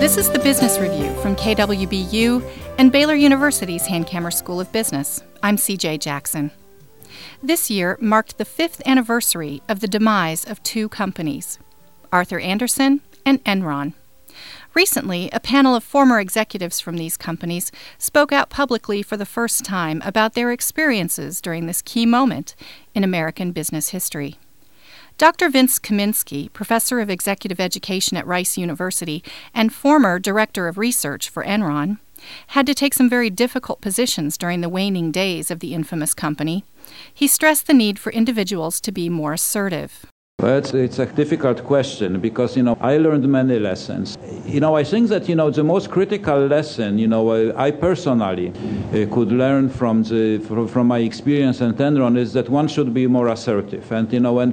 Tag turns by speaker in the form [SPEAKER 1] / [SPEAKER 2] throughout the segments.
[SPEAKER 1] This is the Business Review from KWBU and Baylor University's Hankamer School of Business. I'm CJ Jackson. This year marked the 5th anniversary of the demise of two companies, Arthur Andersen and Enron. Recently, a panel of former executives from these companies spoke out publicly for the first time about their experiences during this key moment in American business history. Dr. Vince Kaminsky, professor of executive education at Rice University and former director of research for Enron, had to take some very difficult positions during the waning days of the infamous company. He stressed the need for individuals to be more assertive.
[SPEAKER 2] Well, it's a difficult question because, I learned many lessons. I think that, the most critical lesson, I personally could learn from my experience at Enron is that one should be more assertive. And,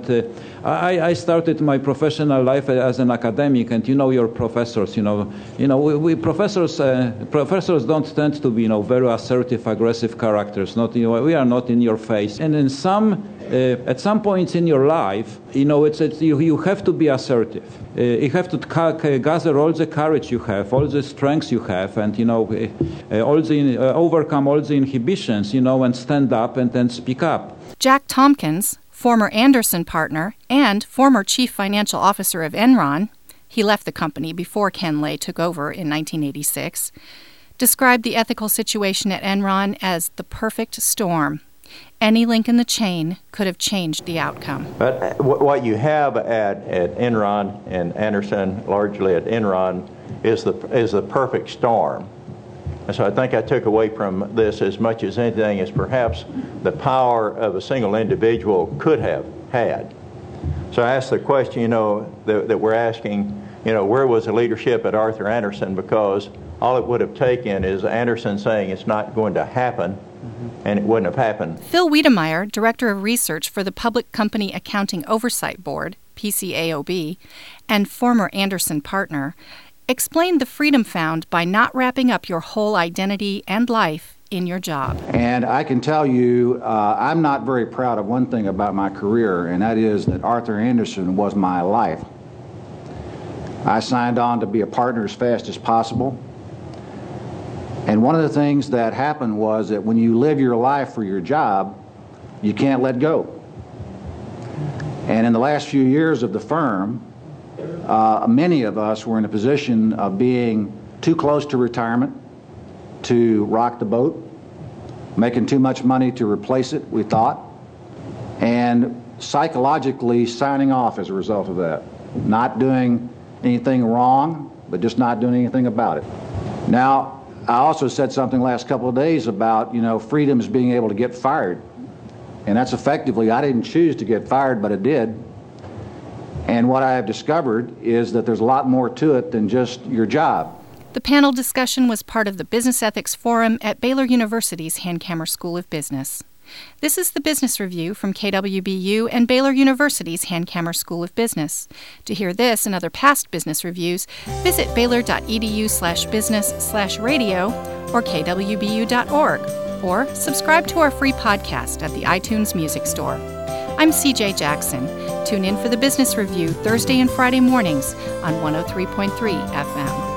[SPEAKER 2] I started my professional life as an academic, and, your professors, we professors don't tend to be, very assertive, aggressive characters. We are not in your face. And at some points in your life, you have to be assertive. You have to gather all the courage you have, all the strengths you have, and overcome all the inhibitions, and stand up and then speak up.
[SPEAKER 1] Jack Tompkins, former Andersen partner and former chief financial officer of Enron, he left the company before Ken Lay took over in 1986, described the ethical situation at Enron as the perfect storm. Any link in the chain could have changed the outcome.
[SPEAKER 3] But what you have at Enron and Andersen, largely at Enron, is the perfect storm. And so I think I took away from this as much as anything is perhaps the power of a single individual could have had. So I asked the question, that we're asking, where was the leadership at Arthur Andersen? Because all it would have taken is Andersen saying it's not going to happen. And it wouldn't have happened.
[SPEAKER 1] Phil Wiedemeyer, Director of Research for the Public Company Accounting Oversight Board, PCAOB, and former Andersen partner, explained the freedom found by not wrapping up your whole identity and life in your job.
[SPEAKER 4] And I can tell you, I'm not very proud of one thing about my career, and that is that Arthur Andersen was my life. I signed on to be a partner as fast as possible. And one of the things that happened was that when you live your life for your job, you can't let go. And in the last few years of the firm, many of us were in a position of being too close to retirement to rock the boat, making too much money to replace it, we thought, and psychologically signing off as a result of that. Not doing anything wrong, but just not doing anything about it. Now, I also said something last couple of days about, freedom is being able to get fired. And that's effectively, I didn't choose to get fired, but it did. And what I have discovered is that there's a lot more to it than just your job.
[SPEAKER 1] The panel discussion was part of the Business Ethics Forum at Baylor University's Hankamer School of Business. This is the Business Review from KWBU and Baylor University's Hankamer School of Business. To hear this and other past business reviews, visit baylor.edu/business/radio or kwbu.org, or subscribe to our free podcast at the iTunes Music Store. I'm CJ Jackson. Tune in for the Business Review Thursday and Friday mornings on 103.3 FM.